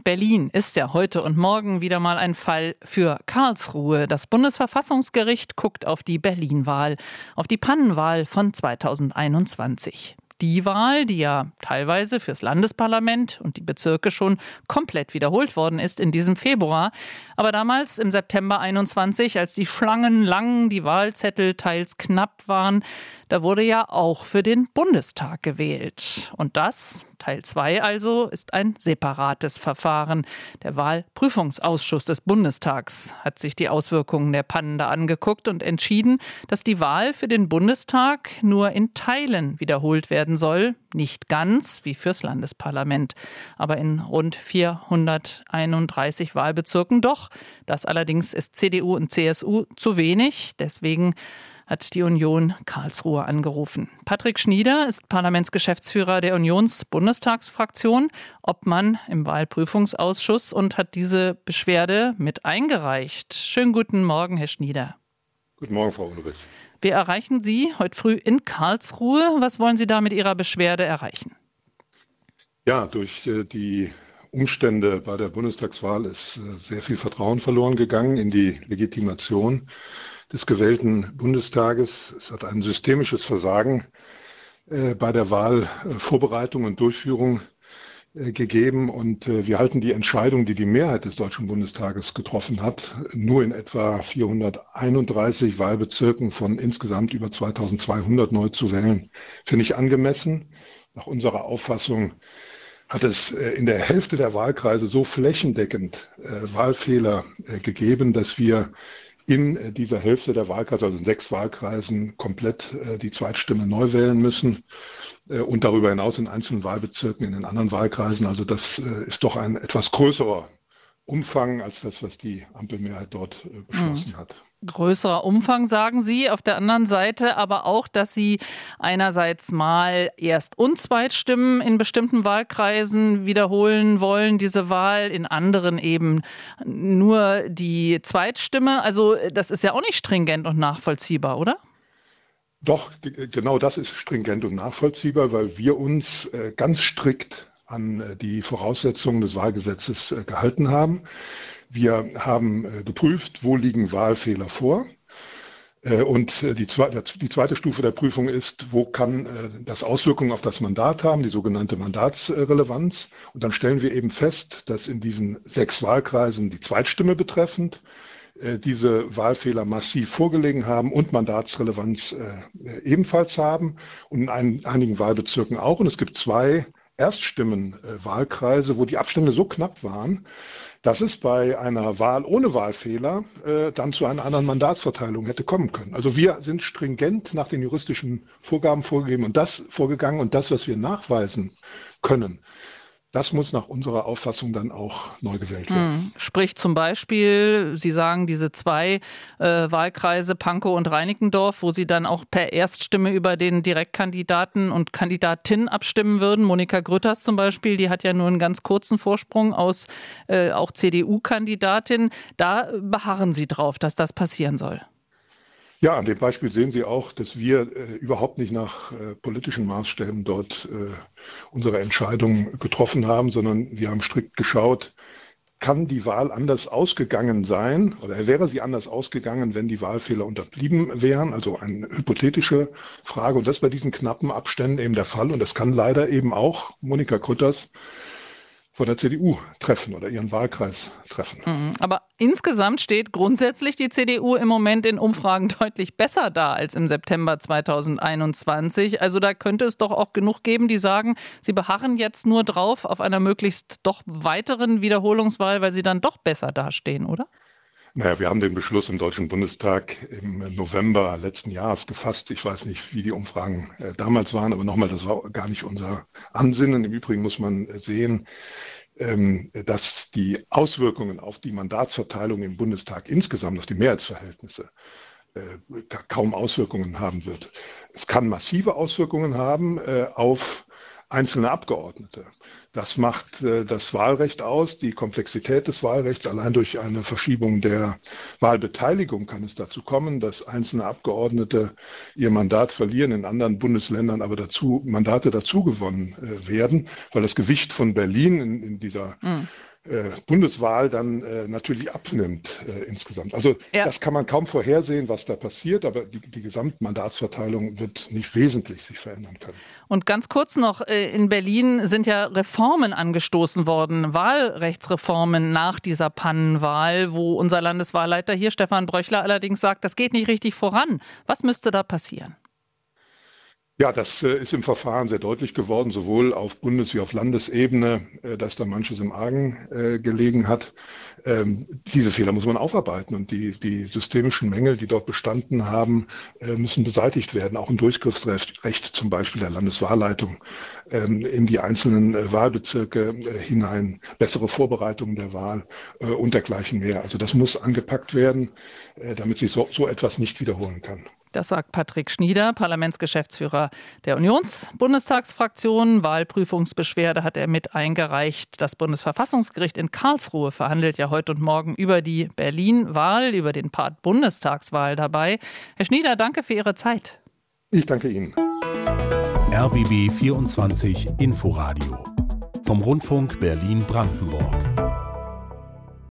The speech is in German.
Berlin ist ja heute und morgen wieder mal ein Fall für Karlsruhe. Das Bundesverfassungsgericht guckt auf die Berlin-Wahl, auf die Pannenwahl von 2021. Die Wahl, die ja teilweise fürs Landesparlament und die Bezirke schon komplett wiederholt worden ist in diesem Februar. Aber damals im September 21, als die Schlangen lang, die Wahlzettel teils knapp waren, da wurde ja auch für den Bundestag gewählt. Und das, Teil 2 also, ist ein separates Verfahren. Der Wahlprüfungsausschuss des Bundestags hat sich die Auswirkungen der Pannen da angeguckt und entschieden, dass die Wahl für den Bundestag nur in Teilen wiederholt werden soll. Nicht ganz, wie fürs Landesparlament, aber in rund 431 Wahlbezirken doch. Das allerdings ist CDU und CSU zu wenig. Deswegen hat die Union Karlsruhe angerufen. Patrick Schnieder ist Parlamentsgeschäftsführer der Unions-Bundestagsfraktion, Obmann im Wahlprüfungsausschuss und hat diese Beschwerde mit eingereicht. Schönen guten Morgen, Herr Schnieder. Guten Morgen, Frau Ulrich. Wir erreichen Sie heute früh in Karlsruhe. Was wollen Sie da mit Ihrer Beschwerde erreichen? Ja, durch die Umstände bei der Bundestagswahl ist sehr viel Vertrauen verloren gegangen in die Legitimation des gewählten Bundestages. Es hat ein systemisches Versagen bei der Wahlvorbereitung und Durchführung gegeben. Und wir halten die Entscheidung, die die Mehrheit des Deutschen Bundestages getroffen hat, nur in etwa 431 Wahlbezirken von insgesamt über 2200 neu zu wählen, für nicht angemessen. Nach unserer Auffassung hat es in der Hälfte der Wahlkreise so flächendeckend Wahlfehler gegeben, dass wir in dieser Hälfte der Wahlkreise, also in 6 Wahlkreisen, komplett die Zweitstimme neu wählen müssen und darüber hinaus in einzelnen Wahlbezirken, in den anderen Wahlkreisen. Also das ist doch ein etwas größerer Umfang als das, was die Ampelmehrheit dort beschlossen hat. Größerer Umfang, sagen Sie. Auf der anderen Seite aber auch, dass Sie einerseits mal Erst- und Zweitstimmen in bestimmten Wahlkreisen wiederholen wollen, diese Wahl, in anderen eben nur die Zweitstimme. Also das ist ja auch nicht stringent und nachvollziehbar, oder? Doch, genau das ist stringent und nachvollziehbar, weil wir uns ganz strikt an die Voraussetzungen des Wahlgesetzes gehalten haben. Wir haben geprüft, wo liegen Wahlfehler vor. Und die zweite Stufe der Prüfung ist, wo kann das Auswirkungen auf das Mandat haben, die sogenannte Mandatsrelevanz. Und dann stellen wir eben fest, dass in diesen 6 Wahlkreisen die Zweitstimme betreffend diese Wahlfehler massiv vorgelegen haben und Mandatsrelevanz ebenfalls haben und in einigen Wahlbezirken auch. Und es gibt 2 Erststimmenwahlkreise, wo die Abstände so knapp waren, dass es bei einer Wahl ohne Wahlfehler dann zu einer anderen Mandatsverteilung hätte kommen können. Also wir sind stringent nach den juristischen Vorgaben vorgegangen und das, was wir nachweisen können, das muss nach unserer Auffassung dann auch neu gewählt werden. Sprich zum Beispiel, Sie sagen, diese 2 Wahlkreise Pankow und Reinickendorf, wo Sie dann auch per Erststimme über den Direktkandidaten und Kandidatin abstimmen würden. Monika Grütters zum Beispiel, die hat ja nur einen ganz kurzen Vorsprung aus auch CDU-Kandidatin. Da beharren Sie drauf, dass das passieren soll. Ja, an dem Beispiel sehen Sie auch, dass wir überhaupt nicht nach politischen Maßstäben dort unsere Entscheidung getroffen haben, sondern wir haben strikt geschaut, kann die Wahl anders ausgegangen sein oder wäre sie anders ausgegangen, wenn die Wahlfehler unterblieben wären? Also eine hypothetische Frage und das ist bei diesen knappen Abständen eben der Fall und das kann leider eben auch Monika Grütters von der CDU treffen oder ihren Wahlkreis treffen. Aber insgesamt steht grundsätzlich die CDU im Moment in Umfragen deutlich besser da als im September 2021. Also da könnte es doch auch genug geben, die sagen, sie beharren jetzt nur drauf auf einer möglichst doch weiteren Wiederholungswahl, weil sie dann doch besser dastehen, oder? Naja, wir haben den Beschluss im Deutschen Bundestag im November letzten Jahres gefasst. Ich weiß nicht, wie die Umfragen damals waren, aber nochmal, das war gar nicht unser Ansinnen. Im Übrigen muss man sehen, dass die Auswirkungen auf die Mandatsverteilung im Bundestag insgesamt, auf die Mehrheitsverhältnisse, kaum Auswirkungen haben wird. Es kann massive Auswirkungen haben auf einzelne Abgeordnete. Das macht das Wahlrecht aus, die Komplexität des Wahlrechts. Allein durch eine Verschiebung der Wahlbeteiligung kann es dazu kommen, dass einzelne Abgeordnete ihr Mandat verlieren, in anderen Bundesländern aber Mandate dazu gewonnen werden, weil das Gewicht von Berlin in dieser Bundeswahl dann natürlich abnimmt insgesamt. Also das kann man kaum vorhersehen, was da passiert, aber die Gesamtmandatsverteilung wird nicht wesentlich sich verändern können. Und ganz kurz noch, in Berlin sind ja Reformen angestoßen worden, Wahlrechtsreformen nach dieser Pannenwahl, wo unser Landeswahlleiter hier, Stefan Bröchler, allerdings sagt, das geht nicht richtig voran. Was müsste da passieren? Ja, das ist im Verfahren sehr deutlich geworden, sowohl auf Bundes- wie auf Landesebene, dass da manches im Argen gelegen hat. Diese Fehler muss man aufarbeiten und die systemischen Mängel, die dort bestanden haben, müssen beseitigt werden. Auch ein Durchgriffsrecht zum Beispiel der Landeswahlleitung in die einzelnen Wahlbezirke hinein, bessere Vorbereitung der Wahl und dergleichen mehr. Also das muss angepackt werden, damit sich so etwas nicht wiederholen kann. Das sagt Patrick Schnieder, Parlamentsgeschäftsführer der Unions-Bundestagsfraktion. Wahlprüfungsbeschwerde hat er mit eingereicht. Das Bundesverfassungsgericht in Karlsruhe verhandelt ja heute und morgen über die Berlin-Wahl, über den Part Bundestagswahl dabei. Herr Schnieder, danke für Ihre Zeit. Ich danke Ihnen. RBB 24 Inforadio vom Rundfunk Berlin-Brandenburg.